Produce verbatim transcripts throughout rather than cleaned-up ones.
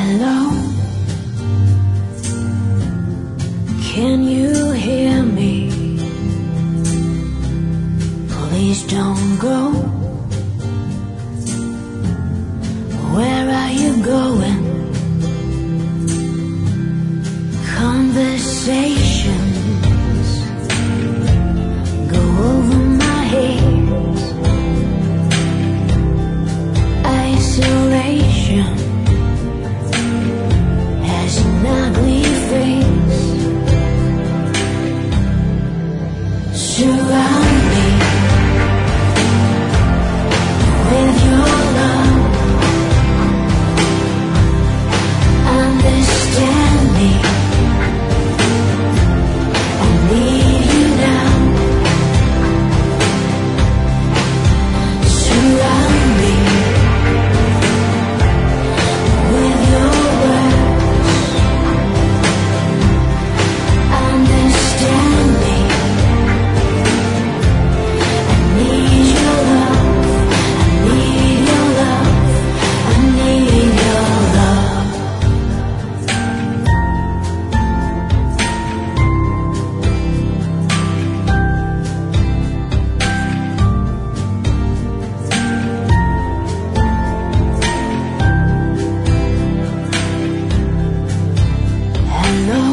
Hello, can you hear me? Please don't go. Where are you going? Conversations go over my head. Isolation has an ugly face. Surround me with your love. Understand me. I need you now. Surround me with your words. Understand me. I need your love. I need your love. I need your love. Hello,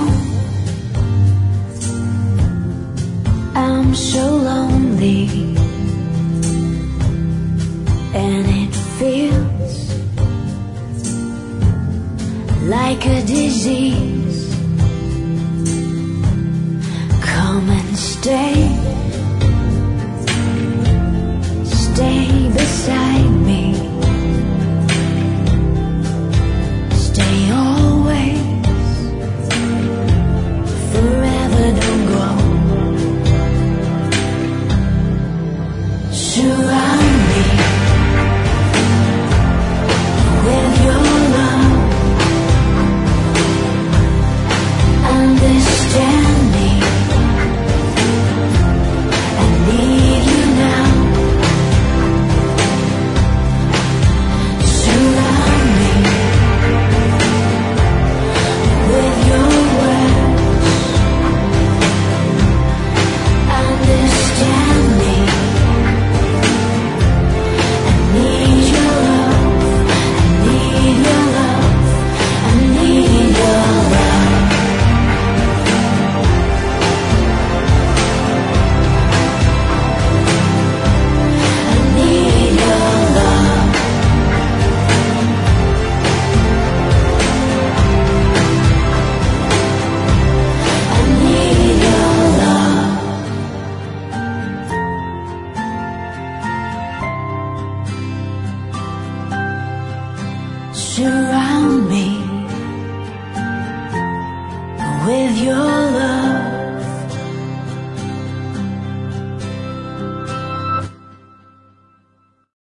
I'm so lonely, and it feels like a disease. Come and stay, stay beside me, stay always. Forever, don't go. Surround me with your love. Understand me. I need you now. Surround me with your words. Understand me. I need your love. I need your love. I need your love. I need your love. I need your love. Surround me with your